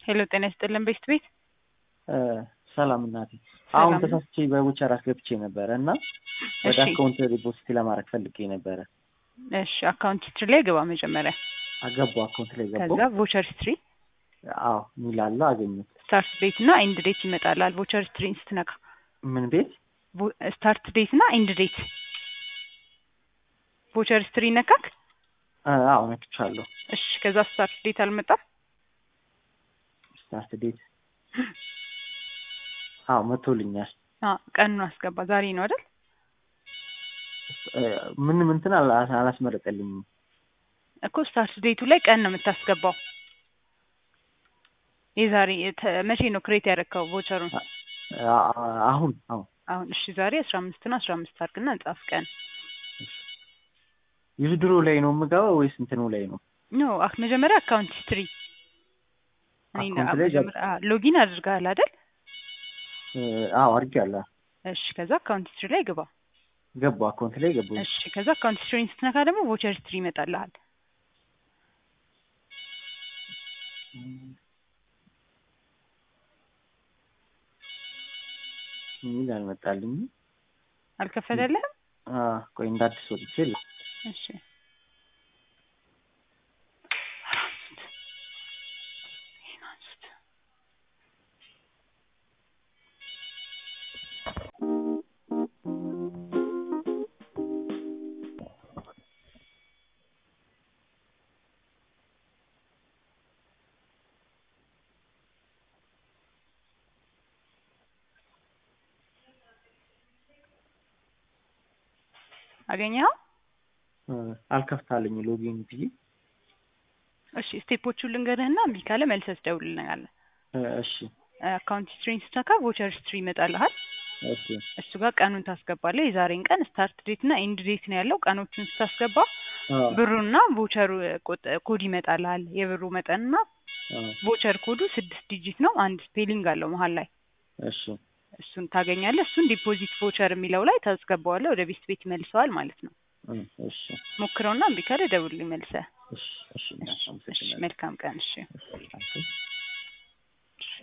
ሄሎ ጤና ይስጥልን ቤት ሰላም እናቴ። አሁን ተሳስቼ በዊቸር አስገብቼ ነበር እና ወደ እሺ አካውንት ዲፖዚት ለማድረግ ፈልጌ ነበር። እሺ አካውንት ሂስትሪ ላይ ገባ መጀመሪያ። አገባው አካውንት ላይ ገባው። ከዛ ቮቸር ሂስትሪ አዎ ሚላለው አገኘሁት። ስታርት ዴት እና ኤንድ ዴት ይመጣላል። ቮቸር ሂስትሪን ስትነካ ምን ቤት? ስታርት ዴት እና ኤንድ ዴት ቮቸር ሂስትሪ ነካክ? አዎ ነክቻለሁ። እሺ ከዛ ስታርት ዴት አልመጣም? ስታርት ዴት አዎ መቶልኛል። ቀኑን አስገባ። ዛሬ ነው አይደል? ምን እንትን አላስመረጠልኝም እኮ ስታርት ዴቱ ላይ ቀን ነው የምታስገባው። የዛሬ መቼ ነው ክሬት ያደረከው ቮቸሩን? አሁን እሺ ዛሬ 15 እና 15 አድርግና እንጻፍ ቀን። ዩዝድሮ ላይ ነው የምገባው ወይስ እንትኑ ላይ ነው? ኖ መጀመሪያ አካውንት ሂስትሪ ሎጊን አድርገሃል አይደል? አዎ አድርጌያለሁ። እሺ ከዛ አካውንት ሂስትሪ ላይ ግባ። ገባሁ አካውንት ላይ ገባሁ። እሺ ከዛ አካውንት ሂስትሪን ስትነካ ደግሞ ቮቸር ሂስትሪ ይመጣልሃል። ምን አልመጣልኝም? አልከፈተልህም? ቆይ እንዳዲስ ወጥቼ እሺ አገኘኸው? አልከፍታለኝ ሎጊን ብዬ። እሺ ስቴፖቹን ልንገርህና እምቢ ካለ መልሰህ ትደውልልናለህ። እሺ አካውንት ሂስትሪን ስትነካ ቮቸር ሂስትሪ ይመጣልሃል። እሺ እሱ ጋር ቀኑን ታስገባለህ። የዛሬን ቀን ስታርት ዴት እና ኤንድ ዴት ነው ያለው። ቀኖቹን ስታስገባ ብሩና ቮቸሩ ኮድ ይመጣልሃል። የብሩ መጠንና ቮቸር ኮዱ 6 ዲጂት ነው። አንድ ስፔሊንግ አለው መሀል ላይ። እሺ እሱን ታገኛለህ። እሱን ዲፖዚት ቮቸር የሚለው ላይ ታስገባዋለህ። ወደ ቤት ይመልሰዋል ማለት ነው። እሺ ሞክረውና እምቢ ካለ ደውልልኝ መልሰህ። እሺ መልካም ቀን። እሺ